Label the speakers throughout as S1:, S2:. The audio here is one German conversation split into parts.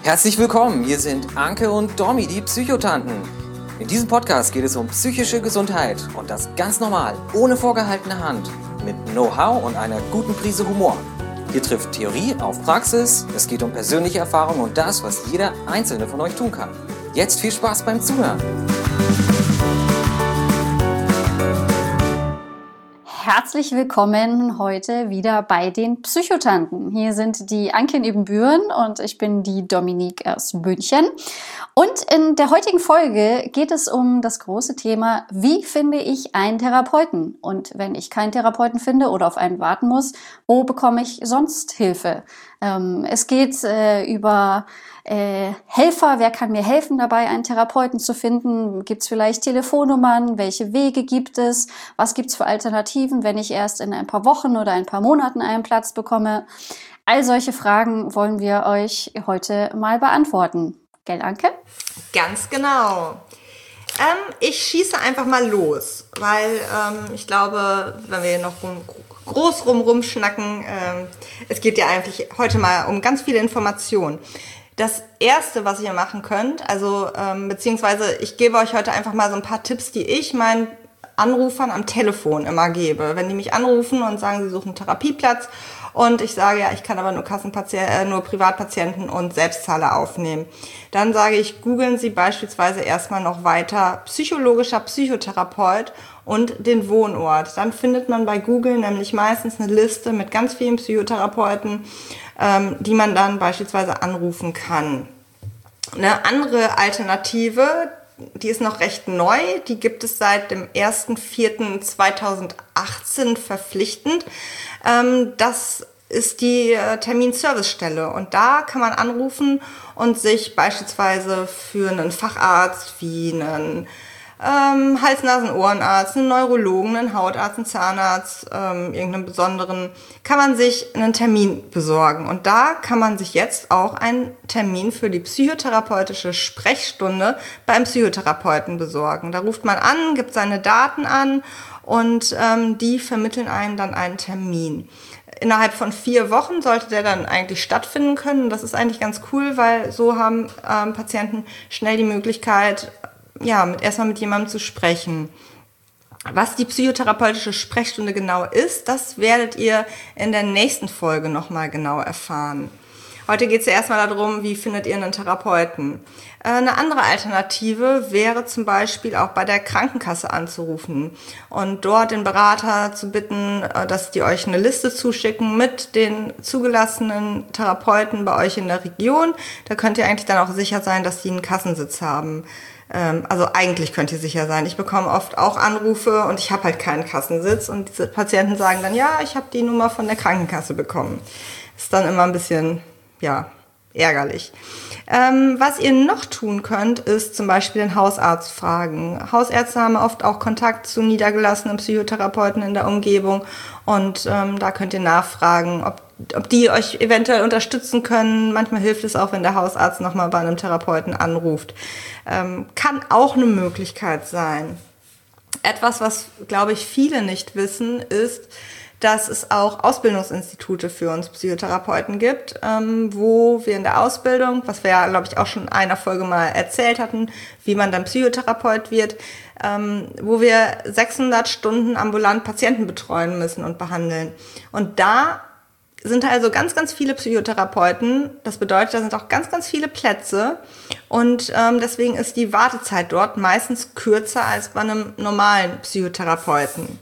S1: Herzlich willkommen, hier sind Anke und Domi, die Psychotanten. In diesem Podcast geht es um psychische Gesundheit und das ganz normal, ohne vorgehaltene Hand, mit Know-how und einer guten Prise Humor. Hier trifft Theorie auf Praxis, es geht um persönliche Erfahrung und das, was jeder Einzelne von euch tun kann. Jetzt viel Spaß beim Zuhören.
S2: Herzlich willkommen heute wieder bei den Psychotanten. Hier sind die Anke in Ibbenbüren und ich bin die Dominique aus München. Und in der heutigen Folge geht es um das große Thema, wie finde ich einen Therapeuten? Und wenn ich keinen Therapeuten finde oder auf einen warten muss, wo bekomme ich sonst Hilfe? Es geht über Helfer, wer kann mir helfen dabei, einen Therapeuten zu finden? Gibt es vielleicht Telefonnummern? Welche Wege gibt es? Was gibt es für Alternativen, wenn ich erst in ein paar Wochen oder ein paar Monaten einen Platz bekomme? All solche Fragen wollen wir euch heute mal beantworten. Gell, Anke?
S3: Ganz genau. Ich schieße einfach mal los, weil ich glaube, wenn wir noch groß rumschnacken, es geht ja eigentlich heute mal um ganz viele Informationen. Das Erste, was ihr machen könnt, beziehungsweise ich gebe euch heute einfach mal so ein paar Tipps, die ich meinen Anrufern am Telefon immer gebe. Wenn die mich anrufen und sagen, sie suchen einen Therapieplatz und ich sage, ja, ich kann aber nur nur Privatpatienten und Selbstzahler aufnehmen, dann sage ich, googeln Sie beispielsweise erstmal noch weiter psychologischer Psychotherapeut und den Wohnort. Dann findet man bei Google nämlich meistens eine Liste mit ganz vielen Psychotherapeuten, die man dann beispielsweise anrufen kann. Eine andere Alternative, die ist noch recht neu, die gibt es seit dem 1.4.2018 verpflichtend. Das ist die Terminservicestelle und da kann man anrufen und sich beispielsweise für einen Facharzt wie einen Hals-Nasen-Ohrenarzt, einen Neurologen, einen Hautarzt, einen Zahnarzt, irgendeinen besonderen, kann man sich einen Termin besorgen. Und da kann man sich jetzt auch einen Termin für die psychotherapeutische Sprechstunde beim Psychotherapeuten besorgen. Da ruft man an, gibt seine Daten an und die vermitteln einen dann einen Termin. Innerhalb von 4 Wochen sollte der dann eigentlich stattfinden können. Das ist eigentlich ganz cool, weil so haben Patienten schnell die Möglichkeit, erstmal mit jemandem zu sprechen. Was die psychotherapeutische Sprechstunde genau ist, das werdet ihr in der nächsten Folge nochmal genau erfahren. Heute geht es ja erstmal darum, wie findet ihr einen Therapeuten. Eine andere Alternative wäre zum Beispiel auch bei der Krankenkasse anzurufen und dort den Berater zu bitten, dass die euch eine Liste zuschicken mit den zugelassenen Therapeuten bei euch in der Region. Da könnt ihr eigentlich dann auch sicher sein, dass die einen Kassensitz haben. Also eigentlich könnt ihr sicher sein. Ich bekomme oft auch Anrufe und ich habe halt keinen Kassensitz und diese Patienten sagen dann, ja, ich habe die Nummer von der Krankenkasse bekommen. Ist dann immer ein bisschen, ärgerlich. Was ihr noch tun könnt, ist zum Beispiel den Hausarzt fragen. Hausärzte haben oft auch Kontakt zu niedergelassenen Psychotherapeuten in der Umgebung und da könnt ihr nachfragen, ob die euch eventuell unterstützen können. Manchmal hilft es auch, wenn der Hausarzt nochmal bei einem Therapeuten anruft. Kann auch eine Möglichkeit sein. Etwas, was, glaube ich, viele nicht wissen, ist, dass es auch Ausbildungsinstitute für uns Psychotherapeuten gibt, wo wir in der Ausbildung, was wir ja, glaube ich, auch schon in einer Folge mal erzählt hatten, wie man dann Psychotherapeut wird, wo wir 600 Stunden ambulant Patienten betreuen müssen und behandeln. Und da sind also ganz, ganz viele Psychotherapeuten. Das bedeutet, da sind auch ganz, ganz viele Plätze. Und deswegen ist die Wartezeit dort meistens kürzer als bei einem normalen Psychotherapeuten.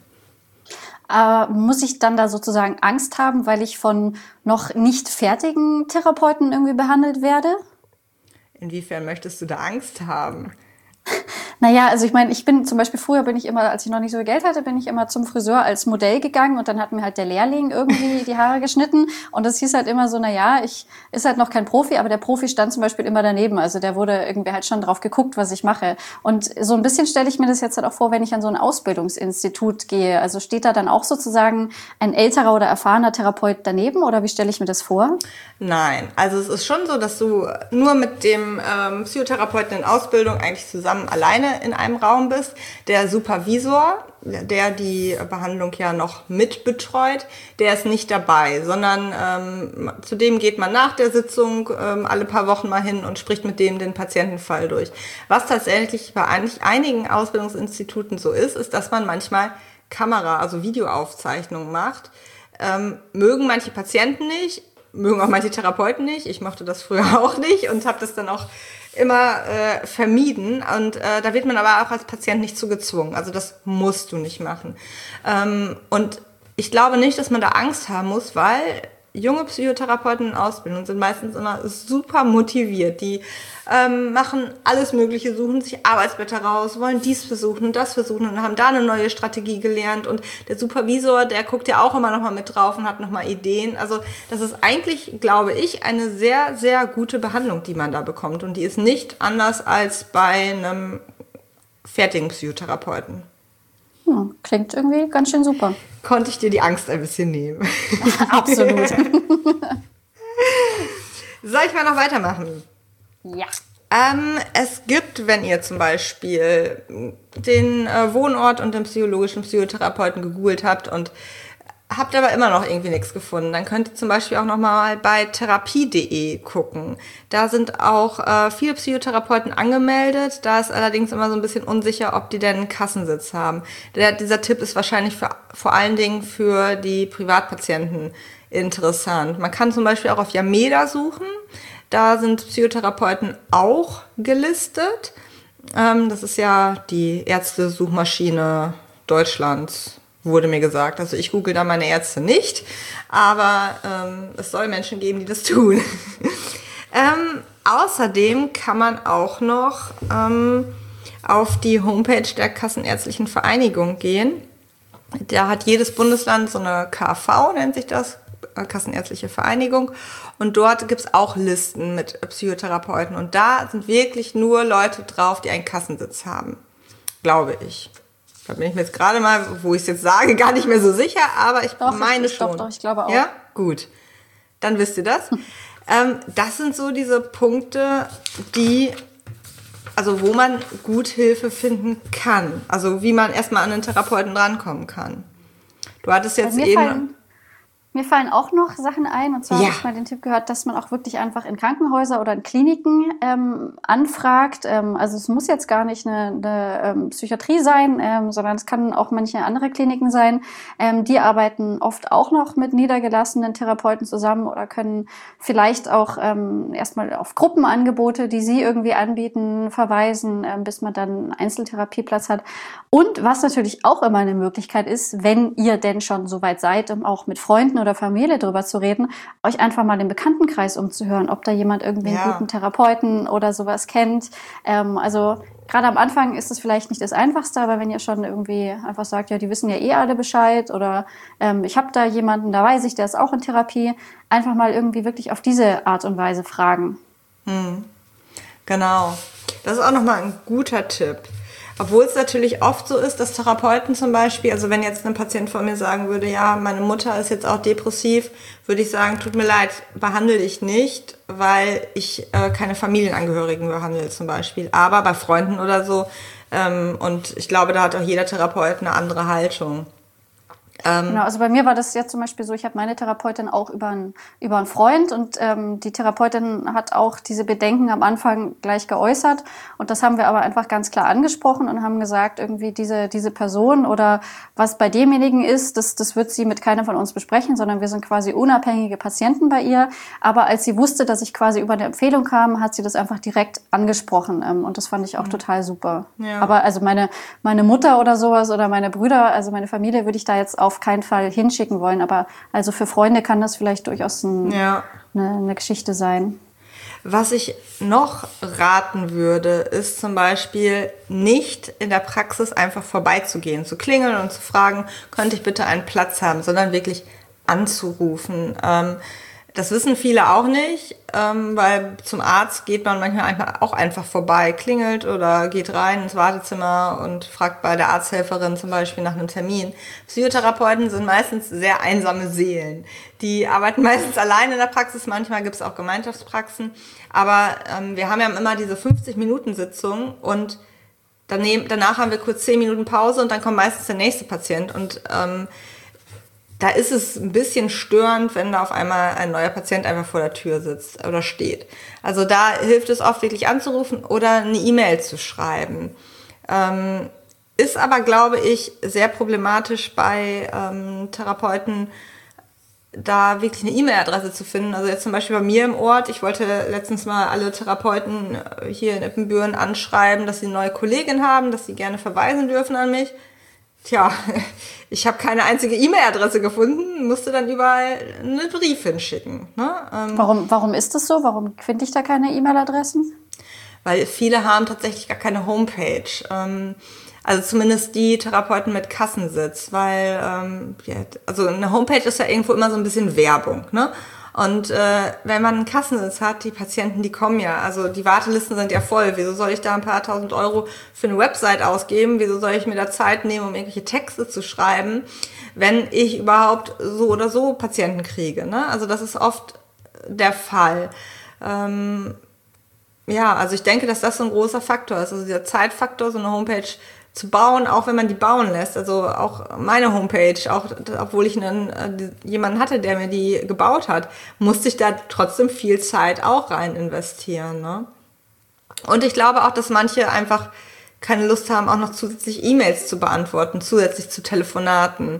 S2: Muss ich dann da sozusagen Angst haben, weil ich von noch nicht fertigen Therapeuten irgendwie behandelt werde?
S3: Inwiefern möchtest du da Angst haben?
S2: Naja, also ich meine, früher bin ich immer, als ich noch nicht so viel Geld hatte, bin ich immer zum Friseur als Modell gegangen und dann hat mir halt der Lehrling irgendwie die Haare geschnitten und das hieß halt immer so, ist halt noch kein Profi, aber der Profi stand zum Beispiel immer daneben, also der wurde irgendwie halt schon drauf geguckt, was ich mache und so ein bisschen stelle ich mir das jetzt halt auch vor, wenn ich an so ein Ausbildungsinstitut gehe, also steht da dann auch sozusagen ein älterer oder erfahrener Therapeut daneben oder wie stelle ich mir das vor?
S3: Nein, also es ist schon so, dass du nur mit dem Psychotherapeuten in Ausbildung eigentlich zusammen alleine alleine in einem Raum bist. Der Supervisor, der die Behandlung ja noch mitbetreut, der ist nicht dabei, sondern zu dem geht man nach der Sitzung alle paar Wochen mal hin und spricht mit dem den Patientenfall durch. Was tatsächlich bei einigen Ausbildungsinstituten so ist, dass man manchmal also Videoaufzeichnungen macht. Mögen manche Patienten nicht, mögen auch manche Therapeuten nicht. Ich mochte das früher auch nicht und habe das dann auch immer vermieden. Und da wird man aber auch als Patient nicht zu gezwungen. Also das musst du nicht machen. Und ich glaube nicht, dass man da Angst haben muss, weil junge Psychotherapeuten in Ausbildung sind meistens immer super motiviert. Die machen alles Mögliche, suchen sich Arbeitsblätter raus, wollen dies versuchen und das versuchen und haben da eine neue Strategie gelernt. Und der Supervisor, der guckt ja auch immer noch mal mit drauf und hat noch mal Ideen. Also das ist eigentlich, glaube ich, eine sehr, sehr gute Behandlung, die man da bekommt. Und die ist nicht anders als bei einem fertigen Psychotherapeuten.
S2: Klingt irgendwie ganz schön super.
S3: Konnte ich dir die Angst ein bisschen nehmen?
S2: Absolut.
S3: Soll ich mal noch weitermachen?
S2: Ja.
S3: Es gibt, wenn ihr zum Beispiel den Wohnort und den psychologischen Psychotherapeuten gegoogelt habt und habt aber immer noch irgendwie nichts gefunden, dann könnt ihr zum Beispiel auch noch mal bei therapie.de gucken. Da sind auch viele Psychotherapeuten angemeldet. Da ist allerdings immer so ein bisschen unsicher, ob die denn einen Kassensitz haben. Dieser Tipp ist wahrscheinlich vor allen Dingen für die Privatpatienten interessant. Man kann zum Beispiel auch auf Yameda suchen. Da sind Psychotherapeuten auch gelistet. Das ist ja die Ärzte-Suchmaschine Deutschlands, wurde mir gesagt. Also ich google da meine Ärzte nicht, aber es soll Menschen geben, die das tun. Außerdem kann man auch noch auf die Homepage der Kassenärztlichen Vereinigung gehen. Da hat jedes Bundesland so eine KV, nennt sich das, Kassenärztliche Vereinigung. Und dort gibt's auch Listen mit Psychotherapeuten. Und da sind wirklich nur Leute drauf, die einen Kassensitz haben, glaube ich. Da bin ich mir jetzt gerade mal, wo ich es jetzt sage, gar nicht mehr so sicher, aber ich meine schon.
S2: Doch, ich glaube auch.
S3: Ja, gut. Dann wisst ihr das. Das sind so diese Punkte, wo man gut Hilfe finden kann. Also wie man erstmal an den Therapeuten rankommen kann. Du hattest jetzt eben...
S2: Mir fallen auch noch Sachen ein. Und zwar habe ich mal den Tipp gehört, dass man auch wirklich einfach in Krankenhäuser oder in Kliniken anfragt. Also es muss jetzt gar nicht eine Psychiatrie sein, sondern es kann auch manche andere Kliniken sein. Die arbeiten oft auch noch mit niedergelassenen Therapeuten zusammen oder können vielleicht auch erstmal auf Gruppenangebote, die sie irgendwie anbieten, verweisen, bis man dann einen Einzeltherapieplatz hat. Und was natürlich auch immer eine Möglichkeit ist, wenn ihr denn schon so weit seid, um auch mit Freunden oder Familie drüber zu reden, euch einfach mal den Bekanntenkreis umzuhören, ob da jemand irgendwie einen guten Therapeuten oder sowas kennt. Also gerade am Anfang ist es vielleicht nicht das Einfachste, aber wenn ihr schon irgendwie einfach sagt, ja, die wissen ja eh alle Bescheid oder ich habe da jemanden, da weiß ich, der ist auch in Therapie, einfach mal irgendwie wirklich auf diese Art und Weise fragen.
S3: Genau. Das ist auch nochmal ein guter Tipp. Obwohl es natürlich oft so ist, dass Therapeuten zum Beispiel, also wenn jetzt ein Patient von mir sagen würde, ja, meine Mutter ist jetzt auch depressiv, würde ich sagen, tut mir leid, behandle ich nicht, weil ich keine Familienangehörigen behandle zum Beispiel. Aber bei Freunden oder so, und ich glaube, da hat auch jeder Therapeut eine andere Haltung.
S2: Genau, also bei mir war das jetzt zum Beispiel so, ich habe meine Therapeutin auch über einen Freund und die Therapeutin hat auch diese Bedenken am Anfang gleich geäußert und das haben wir aber einfach ganz klar angesprochen und haben gesagt, irgendwie diese Person oder was bei demjenigen ist, das wird sie mit keiner von uns besprechen, sondern wir sind quasi unabhängige Patienten bei ihr, aber als sie wusste, dass ich quasi über eine Empfehlung kam, hat sie das einfach direkt angesprochen und das fand ich auch total super. Ja. Aber also meine Mutter oder sowas oder meine Brüder, also meine Familie würde ich da jetzt auf keinen Fall hinschicken wollen, aber also für Freunde kann das vielleicht durchaus eine Geschichte sein.
S3: Was ich noch raten würde, ist zum Beispiel nicht in der Praxis einfach vorbeizugehen, zu klingeln und zu fragen, könnte ich bitte einen Platz haben, sondern wirklich anzurufen. Das wissen viele auch nicht, weil zum Arzt geht man manchmal auch einfach vorbei, klingelt oder geht rein ins Wartezimmer und fragt bei der Arzthelferin zum Beispiel nach einem Termin. Psychotherapeuten sind meistens sehr einsame Seelen. Die arbeiten meistens allein in der Praxis, manchmal gibt es auch Gemeinschaftspraxen, aber wir haben ja immer diese 50-Minuten-Sitzung und danach haben wir kurz 10 Minuten Pause und dann kommt meistens der nächste Patient. Und da ist es ein bisschen störend, wenn da auf einmal ein neuer Patient einfach vor der Tür sitzt oder steht. Also da hilft es oft wirklich anzurufen oder eine E-Mail zu schreiben. Ist aber, glaube ich, sehr problematisch bei Therapeuten, da wirklich eine E-Mail-Adresse zu finden. Also jetzt zum Beispiel bei mir im Ort, ich wollte letztens mal alle Therapeuten hier in Ippenbüren anschreiben, dass sie eine neue Kollegin haben, dass sie gerne verweisen dürfen an mich. Tja, ich habe keine einzige E-Mail-Adresse gefunden, musste dann überall einen Brief hinschicken. Ne?
S2: Warum ist das so? Warum finde ich da keine E-Mail-Adressen?
S3: Weil viele haben tatsächlich gar keine Homepage. Also zumindest die Therapeuten mit Kassensitz, weil also eine Homepage ist ja irgendwo immer so ein bisschen Werbung, ne? Und wenn man einen Kassensitz hat, die Patienten, die kommen ja, also die Wartelisten sind ja voll. Wieso soll ich da ein paar tausend Euro für eine Website ausgeben? Wieso soll ich mir da Zeit nehmen, um irgendwelche Texte zu schreiben, wenn ich überhaupt so oder so Patienten kriege, ne? Also das ist oft der Fall. Also ich denke, dass das so ein großer Faktor ist. Also dieser Zeitfaktor, so eine Homepage zu bauen, auch wenn man die bauen lässt. Also auch meine Homepage, auch obwohl ich jemanden hatte, der mir die gebaut hat, musste ich da trotzdem viel Zeit auch rein investieren. Ne? Und ich glaube auch, dass manche einfach keine Lust haben, auch noch zusätzlich E-Mails zu beantworten, zusätzlich zu Telefonaten.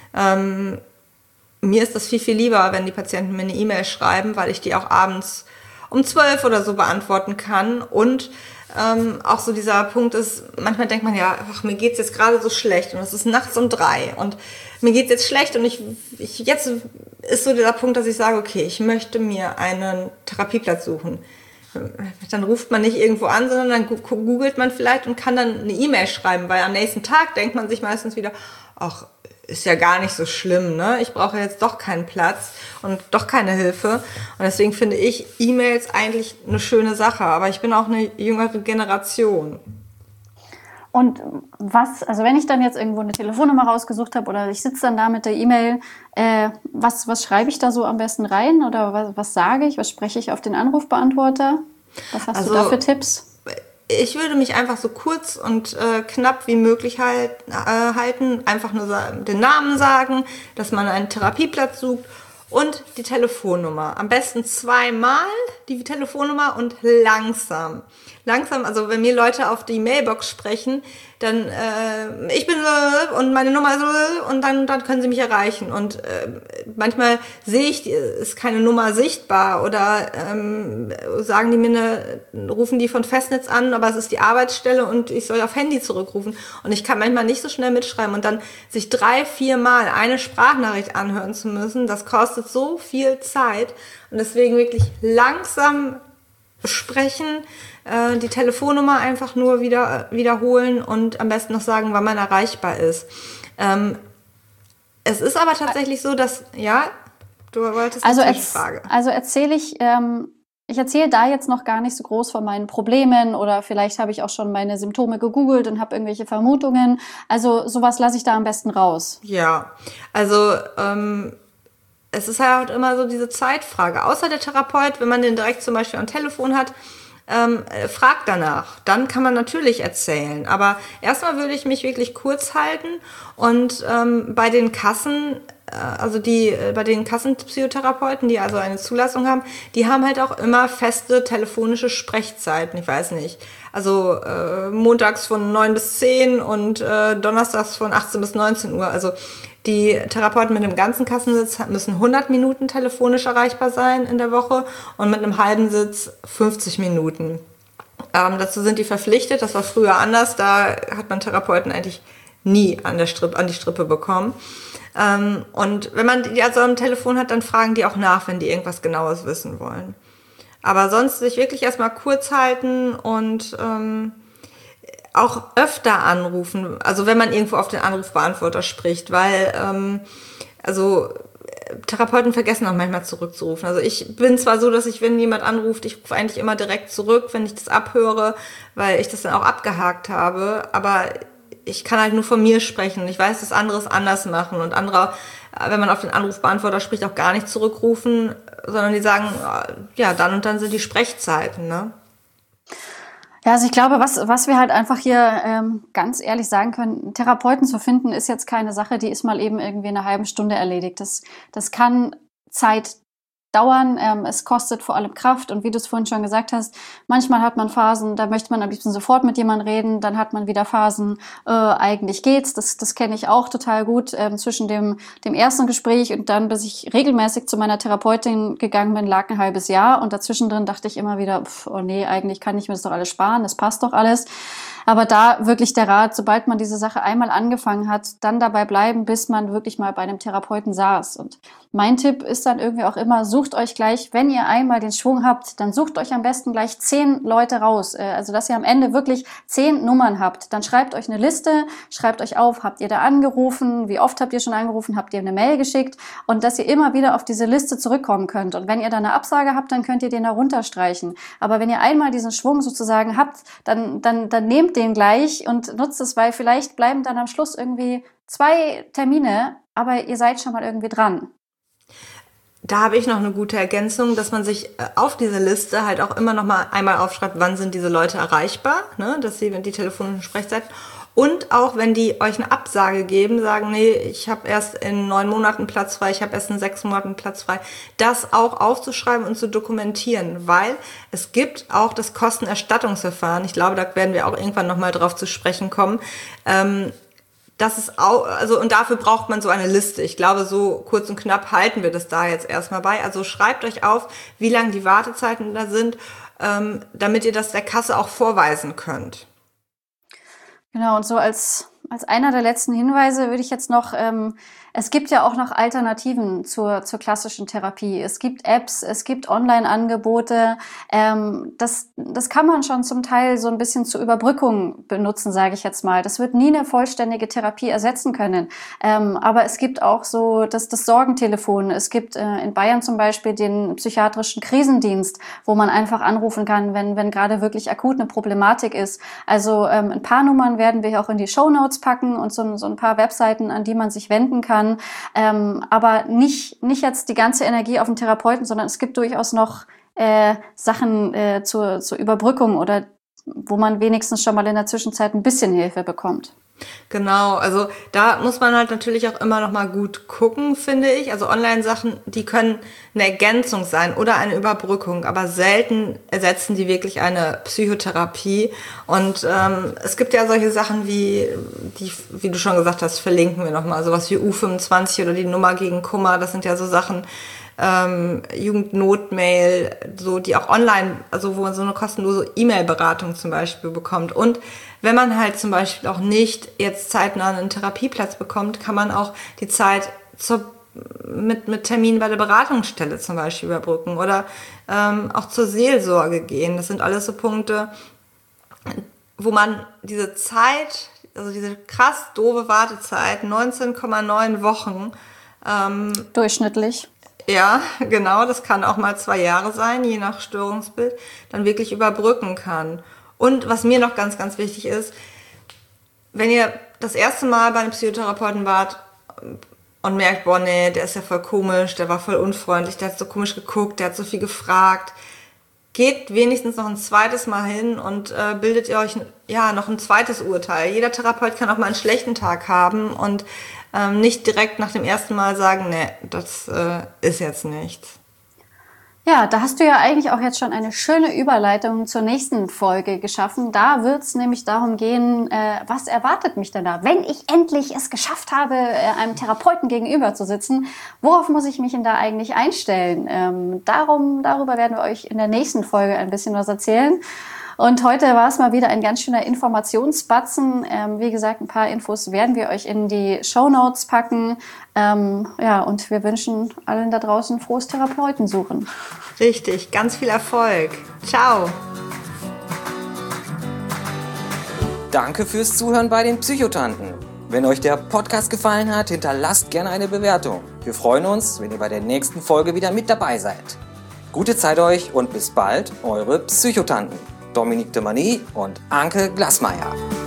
S3: Mir ist das viel, viel lieber, wenn die Patienten mir eine E-Mail schreiben, weil ich die auch abends um 12 oder so beantworten kann. Und auch so dieser Punkt ist, manchmal denkt man ja, ach, mir geht's jetzt gerade so schlecht und es ist nachts um 3 und mir geht's jetzt schlecht und jetzt ist so dieser Punkt, dass ich sage, okay, ich möchte mir einen Therapieplatz suchen. Dann ruft man nicht irgendwo an, sondern dann googelt man vielleicht und kann dann eine E-Mail schreiben, weil am nächsten Tag denkt man sich meistens wieder, ach, ist ja gar nicht so schlimm, ne? Ich brauche jetzt doch keinen Platz und doch keine Hilfe. Und deswegen finde ich E-Mails eigentlich eine schöne Sache. Aber ich bin auch eine jüngere Generation.
S2: Und also wenn ich dann jetzt irgendwo eine Telefonnummer rausgesucht habe oder ich sitze dann da mit der E-Mail, was schreibe ich da so am besten rein? Oder was sage ich? Was spreche ich auf den Anrufbeantworter? Was hast du da für Tipps?
S3: Ich würde mich einfach so kurz und knapp wie möglich halten, einfach nur den Namen sagen, dass man einen Therapieplatz sucht und die Telefonnummer. Am besten 2-mal die Telefonnummer und langsam. Langsam, also wenn mir Leute auf die Mailbox sprechen, dann ich bin und meine Nummer ist und dann können sie mich erreichen. Und manchmal sehe ich, ist keine Nummer sichtbar oder sagen die mir rufen die von Festnetz an, aber es ist die Arbeitsstelle und ich soll auf Handy zurückrufen. Und ich kann manchmal nicht so schnell mitschreiben und dann sich 3-4 Mal eine Sprachnachricht anhören zu müssen, das kostet so viel Zeit. Und deswegen wirklich langsam sprechen, die Telefonnummer einfach nur wiederholen und am besten noch sagen, wann man erreichbar ist. Es ist aber tatsächlich so, dass, ja, du wolltest eine Frage.
S2: Also erzähle ich erzähle da jetzt noch gar nicht so groß von meinen Problemen oder vielleicht habe ich auch schon meine Symptome gegoogelt und habe irgendwelche Vermutungen. Also sowas lasse ich da am besten raus.
S3: Ja, also es ist halt immer so diese Zeitfrage. Außer der Therapeut, wenn man den direkt zum Beispiel am Telefon hat, fragt danach. Dann kann man natürlich erzählen. Aber erstmal würde ich mich wirklich kurz halten und bei den Kassen, bei den Kassenpsychotherapeuten, die also eine Zulassung haben, die haben halt auch immer feste telefonische Sprechzeiten. Ich weiß nicht. Also montags von 9 bis 10 und donnerstags von 18 bis 19 Uhr. Also die Therapeuten mit einem ganzen Kassensitz müssen 100 Minuten telefonisch erreichbar sein in der Woche und mit einem halben Sitz 50 Minuten. Dazu sind die verpflichtet. Das war früher anders. Da hat man Therapeuten eigentlich nie an die Strippe bekommen. Und wenn man die also am Telefon hat, dann fragen die auch nach, wenn die irgendwas Genaues wissen wollen. Aber sonst sich wirklich erstmal kurz halten und auch öfter anrufen, also wenn man irgendwo auf den Anrufbeantworter spricht, weil Therapeuten vergessen auch manchmal zurückzurufen. Also ich bin zwar so, dass wenn jemand anruft, ich rufe eigentlich immer direkt zurück, wenn ich das abhöre, weil ich das dann auch abgehakt habe, aber ich kann halt nur von mir sprechen. Ich weiß, dass andere es anders machen und andere, wenn man auf den Anrufbeantworter spricht, auch gar nicht zurückrufen, sondern die sagen, ja, dann und dann sind die Sprechzeiten, ne?
S2: Ja, also ich glaube, was wir halt einfach hier ganz ehrlich sagen können, Therapeuten zu finden, ist jetzt keine Sache, die ist mal eben irgendwie in einer halben Stunde erledigt. Das kann Zeit dauern, es kostet vor allem Kraft und wie du es vorhin schon gesagt hast, manchmal hat man Phasen, da möchte man am liebsten sofort mit jemandem reden, dann hat man wieder Phasen, eigentlich geht's, das kenne ich auch total gut, zwischen dem ersten Gespräch und dann, bis ich regelmäßig zu meiner Therapeutin gegangen bin, lag ein halbes Jahr und dazwischen drin dachte ich immer wieder, oh nee, eigentlich kann ich mir das doch alles sparen, das passt doch alles. Aber da wirklich der Rat, sobald man diese Sache einmal angefangen hat, dann dabei bleiben, bis man wirklich mal bei einem Therapeuten saß. Und mein Tipp ist dann irgendwie auch immer, sucht euch gleich, wenn ihr einmal den Schwung habt, dann sucht euch am besten gleich 10 Leute raus. Also, dass ihr am Ende wirklich 10 Nummern habt. Dann schreibt euch eine Liste, schreibt euch auf, habt ihr da angerufen, wie oft habt ihr schon angerufen, habt ihr eine Mail geschickt und dass ihr immer wieder auf diese Liste zurückkommen könnt. Und wenn ihr da eine Absage habt, dann könnt ihr den da runterstreichen. Aber wenn ihr einmal diesen Schwung sozusagen habt, dann nehmt den gleich und nutzt es, weil vielleicht bleiben dann am Schluss irgendwie 2 Termine, aber ihr seid schon mal irgendwie dran.
S3: Da habe ich noch eine gute Ergänzung, dass man sich auf diese Liste halt auch immer noch mal einmal aufschreibt, wann sind diese Leute erreichbar, ne, dass sie die telefonischen Sprechzeiten und auch wenn die euch eine Absage geben, sagen, nee, ich habe erst in 9 Monaten Platz frei, ich habe erst in 6 Monaten Platz frei, das auch aufzuschreiben und zu dokumentieren, weil es gibt auch das Kostenerstattungsverfahren, ich glaube, da werden wir auch irgendwann noch mal drauf zu sprechen kommen, das ist auch, also und dafür braucht man so eine Liste. Ich glaube, so kurz und knapp halten wir das da jetzt erstmal bei. Also schreibt euch auf, wie lang die Wartezeiten da sind, damit ihr das der Kasse auch vorweisen könnt.
S2: Genau, und so als einer der letzten Hinweise würde ich jetzt noch, es gibt ja auch noch Alternativen zur klassischen Therapie. Es gibt Apps, es gibt Online-Angebote. Das kann man schon zum Teil so ein bisschen zur Überbrückung benutzen, sage ich jetzt mal. Das wird nie eine vollständige Therapie ersetzen können. Aber es gibt auch so das Sorgentelefon. Es gibt in Bayern zum Beispiel den psychiatrischen Krisendienst, wo man einfach anrufen kann, wenn gerade wirklich akut eine Problematik ist. Also ein paar Nummern werden wir auch in die Shownotes packen und so ein paar Webseiten, an die man sich wenden kann. Aber nicht jetzt die ganze Energie auf den Therapeuten, sondern es gibt durchaus noch Sachen zur Überbrückung oder wo man wenigstens schon mal in der Zwischenzeit ein bisschen Hilfe bekommt.
S3: Genau, also da muss man halt natürlich auch immer noch mal gut gucken, finde ich. Also Online-Sachen, die können eine Ergänzung sein oder eine Überbrückung, aber selten ersetzen die wirklich eine Psychotherapie. Und es gibt ja solche Sachen wie du schon gesagt hast, verlinken wir noch mal, sowas wie U25 oder die Nummer gegen Kummer. Das sind ja so Sachen, Jugendnotmail, so die auch online, also wo man so eine kostenlose E-Mail-Beratung zum Beispiel bekommt. Und wenn man halt zum Beispiel auch nicht jetzt zeitnah einen Therapieplatz bekommt, kann man auch die Zeit mit Terminen bei der Beratungsstelle zum Beispiel überbrücken oder auch zur Seelsorge gehen. Das sind alles so Punkte, wo man diese Zeit, also diese krass doofe Wartezeit, 19,9 Wochen
S2: durchschnittlich.
S3: Ja, genau, das kann auch mal 2 Jahre sein, je nach Störungsbild, dann wirklich überbrücken kann. Und was mir noch ganz, ganz wichtig ist, wenn ihr das erste Mal bei einem Psychotherapeuten wart und merkt, boah, nee, der ist ja voll komisch, der war voll unfreundlich, der hat so komisch geguckt, der hat so viel gefragt, geht wenigstens noch ein zweites Mal hin und bildet ihr euch noch ein zweites Urteil. Jeder Therapeut kann auch mal einen schlechten Tag haben und nicht direkt nach dem ersten Mal sagen, nee, das ist jetzt nichts.
S2: Ja, da hast du ja eigentlich auch jetzt schon eine schöne Überleitung zur nächsten Folge geschaffen. Da wird es nämlich darum gehen, was erwartet mich denn da? Wenn ich endlich es geschafft habe, einem Therapeuten gegenüber zu sitzen, worauf muss ich mich denn da eigentlich einstellen? Darüber werden wir euch in der nächsten Folge ein bisschen was erzählen. Und heute war es mal wieder ein ganz schöner Informationsbatzen. Wie gesagt, ein paar Infos werden wir euch in die Shownotes packen. Und wir wünschen allen da draußen frohes Therapeutensuchen.
S3: Richtig, ganz viel Erfolg. Ciao.
S1: Danke fürs Zuhören bei den Psychotanten. Wenn euch der Podcast gefallen hat, hinterlasst gerne eine Bewertung. Wir freuen uns, wenn ihr bei der nächsten Folge wieder mit dabei seid. Gute Zeit euch und bis bald, eure Psychotanten. Dominique de Mani und Anke Glasmeier.